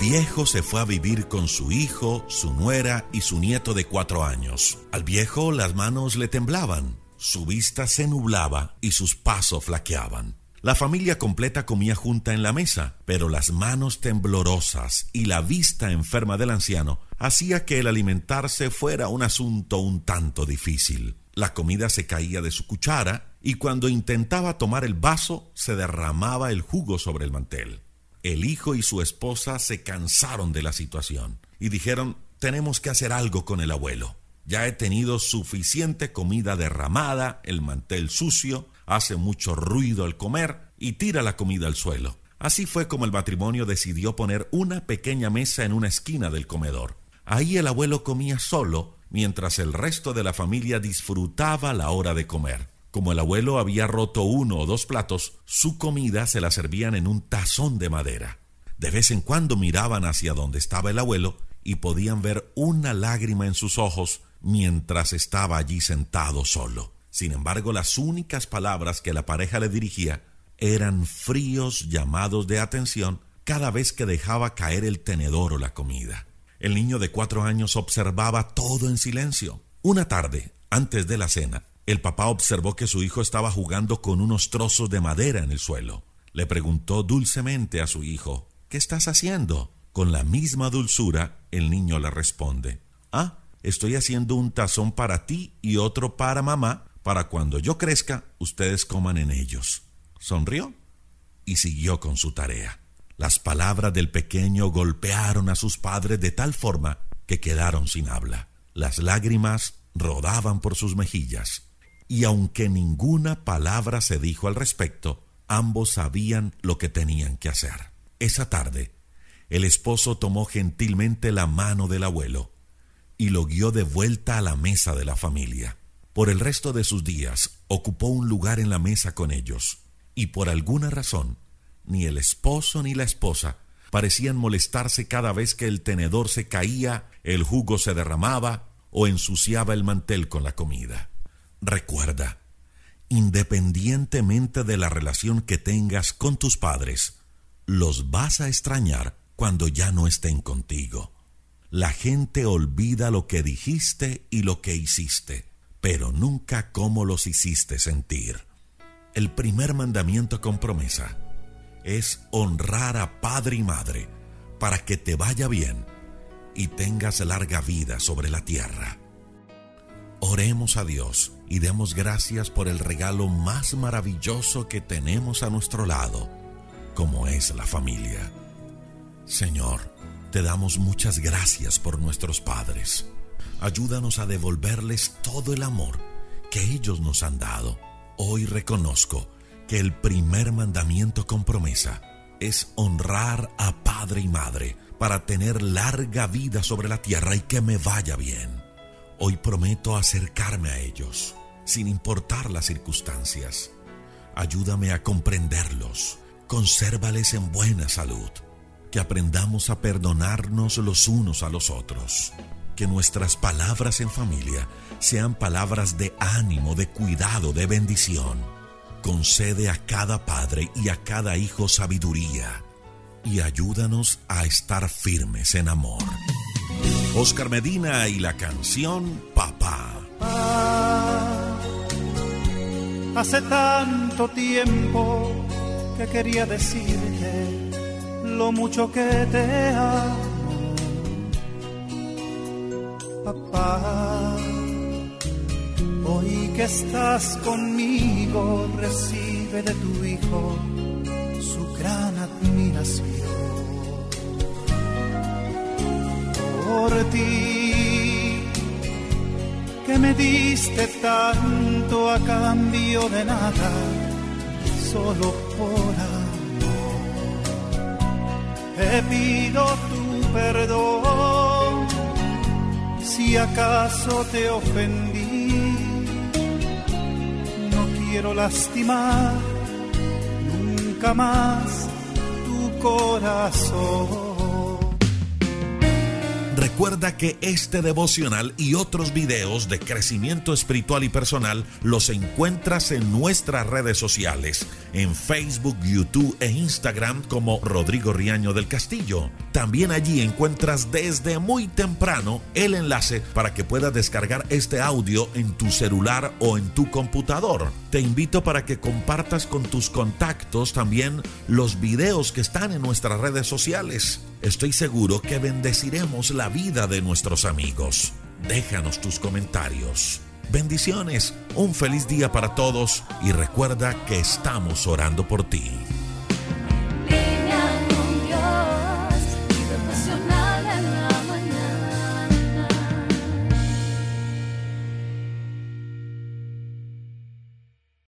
viejo se fue a vivir con su hijo, su nuera y su nieto de 4 años. Al viejo las manos le temblaban, su vista se nublaba y sus pasos flaqueaban. La familia completa comía junta en la mesa, pero las manos temblorosas y la vista enferma del anciano hacía que el alimentarse fuera un asunto un tanto difícil. La comida se caía de su cuchara y cuando intentaba tomar el vaso se derramaba el jugo sobre el mantel. El hijo y su esposa se cansaron de la situación y dijeron: tenemos que hacer algo con el abuelo. Ya he tenido suficiente comida derramada, el mantel sucio, hace mucho ruido al comer y tira la comida al suelo. Así fue como el matrimonio decidió poner una pequeña mesa en una esquina del comedor. Ahí el abuelo comía solo, mientras el resto de la familia disfrutaba la hora de comer. Como el abuelo había roto 1 o 2 platos, su comida se la servían en un tazón de madera. De vez en cuando miraban hacia donde estaba el abuelo y podían ver una lágrima en sus ojos mientras estaba allí sentado solo. Sin embargo, las únicas palabras que la pareja le dirigía eran fríos llamados de atención cada vez que dejaba caer el tenedor o la comida. El niño de 4 años observaba todo en silencio. Una tarde, antes de la cena, el papá observó que su hijo estaba jugando con unos trozos de madera en el suelo. Le preguntó dulcemente a su hijo: ¿qué estás haciendo? Con la misma dulzura, el niño le responde: estoy haciendo un tazón para ti y otro para mamá, para cuando yo crezca, ustedes coman en ellos. Sonrió y siguió con su tarea. Las palabras del pequeño golpearon a sus padres de tal forma que quedaron sin habla. Las lágrimas rodaban por sus mejillas. Y aunque ninguna palabra se dijo al respecto, ambos sabían lo que tenían que hacer. Esa tarde, el esposo tomó gentilmente la mano del abuelo y lo guió de vuelta a la mesa de la familia. Por el resto de sus días, ocupó un lugar en la mesa con ellos, y por alguna razón, ni el esposo ni la esposa parecían molestarse cada vez que el tenedor se caía, el jugo se derramaba o ensuciaba el mantel con la comida. Recuerda, independientemente de la relación que tengas con tus padres, los vas a extrañar cuando ya no estén contigo. La gente olvida lo que dijiste y lo que hiciste, pero nunca cómo los hiciste sentir. El primer mandamiento con promesa es honrar a padre y madre para que te vaya bien y tengas larga vida sobre la tierra. Oremos a Dios y demos gracias por el regalo más maravilloso que tenemos a nuestro lado, como es la familia. Señor, te damos muchas gracias por nuestros padres. Ayúdanos a devolverles todo el amor que ellos nos han dado. Hoy reconozco que el primer mandamiento con promesa es honrar a padre y madre para tener larga vida sobre la tierra y que me vaya bien. Hoy prometo acercarme a ellos, sin importar las circunstancias. Ayúdame a comprenderlos, consérvales en buena salud. Que aprendamos a perdonarnos los unos a los otros. Que nuestras palabras en familia sean palabras de ánimo, de cuidado, de bendición. Concede a cada padre y a cada hijo sabiduría y ayúdanos a estar firmes en amor. Oscar Medina y la canción Papá. Hace tanto tiempo que quería decirte lo mucho que te amo, papá. Hoy que estás conmigo, recibe de tu hijo su gran admiración. Por ti, que me diste tanto a cambio de nada, solo por amor. Te pido tu perdón si acaso te ofendí. No quiero lastimar nunca más tu corazón. Recuerda que este devocional y otros videos de crecimiento espiritual y personal los encuentras en nuestras redes sociales, en Facebook, YouTube e Instagram como Rodrigo Riaño del Castillo. También allí encuentras desde muy temprano el enlace para que puedas descargar este audio en tu celular o en tu computador. Te invito para que compartas con tus contactos también los videos que están en nuestras redes sociales. Estoy seguro que bendeciremos la vida de nuestros amigos. Déjanos tus comentarios. Bendiciones, un feliz día para todos y recuerda que estamos orando por ti.